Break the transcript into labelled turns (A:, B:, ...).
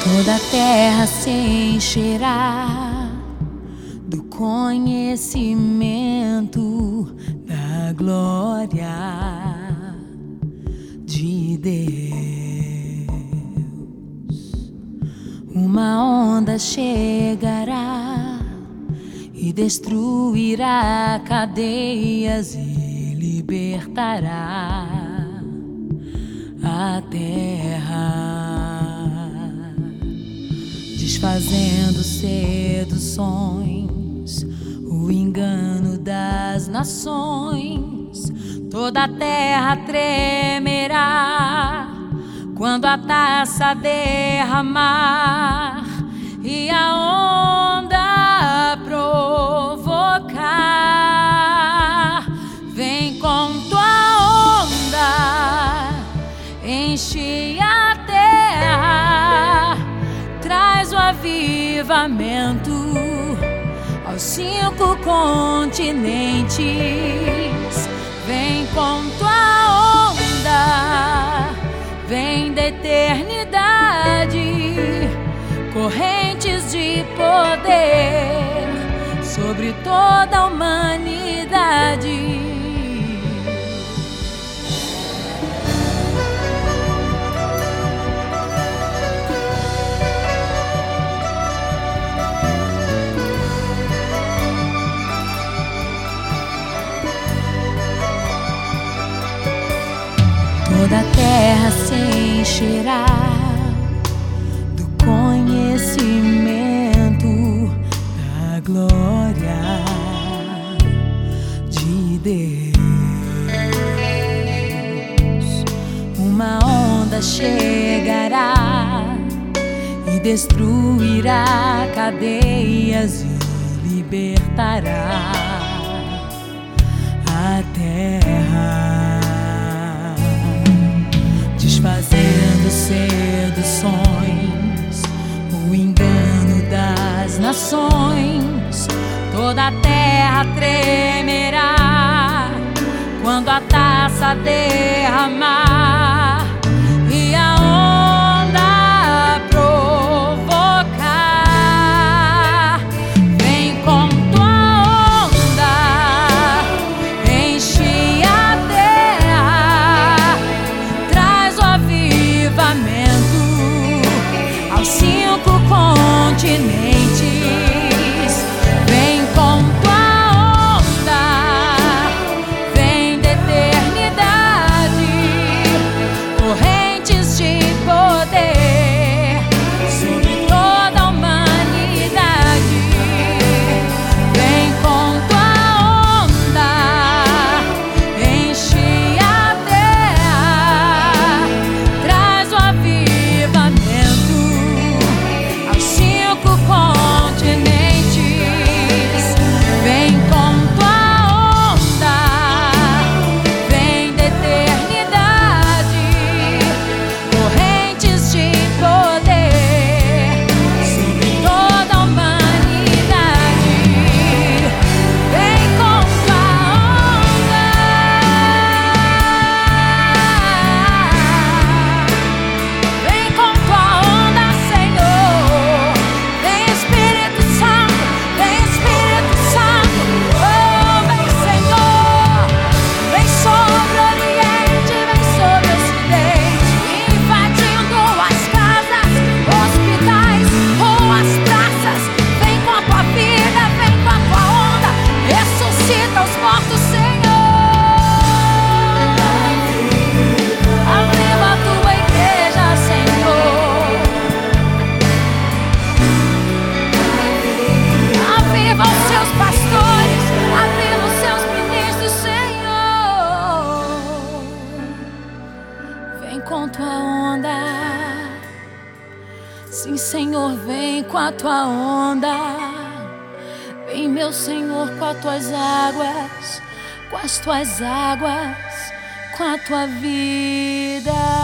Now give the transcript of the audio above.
A: Toda a terra se encherá do conhecimento da glória de Deus. Uma onda chegará e destruirá cadeias e libertará a terra, desfazendo seduções, o engano das nações. Toda a terra tremerá quando a taça derramar e a onda provocar. Vem com tua onda, enche a terra, traz o avivamento aos 5 continentes. Vem com tua onda, vem da eternidade, correntes de poder sobre toda a humanidade. Toda a terra se encherá do conhecimento da glória de Deus. Uma onda chegará e destruirá cadeias e libertará a terra, desfazendo seduções, o engano das nações. Toda a terra tremerá quando a taça derramar e a onda provocar. Vem com tua onda, enche a terra, traz o avivamento aos 5 continentes. Vem com tua onda, vem da eternidade, correntes de poder sobre toda a humanidade. Vem com tua onda, enche a terra, traz o avivamento aos 5 continentes. Vem com tua onda, vem da eternidade, correntes de poder sobre toda a humanidade. Vem com tua onda, vem com tua onda, Senhor. Vem Espírito Santo, vem Espírito Santo. Oh, vem Senhor, vem sobre o Oriente, vem sobre o Ocidente, invadindo as casas, hospitais, ruas, praças. Vem com a tua vida, vem com a tua onda, ressuscita os mortos, Senhor. Aviva a tua igreja, Senhor. Aviva os seus pastores, aviva os seus ministros, Senhor. Vem com tua onda, sim, Senhor, vem com a tua onda. Vem, meu Senhor, com as tuas águas, com as tuas águas, com a tua vida.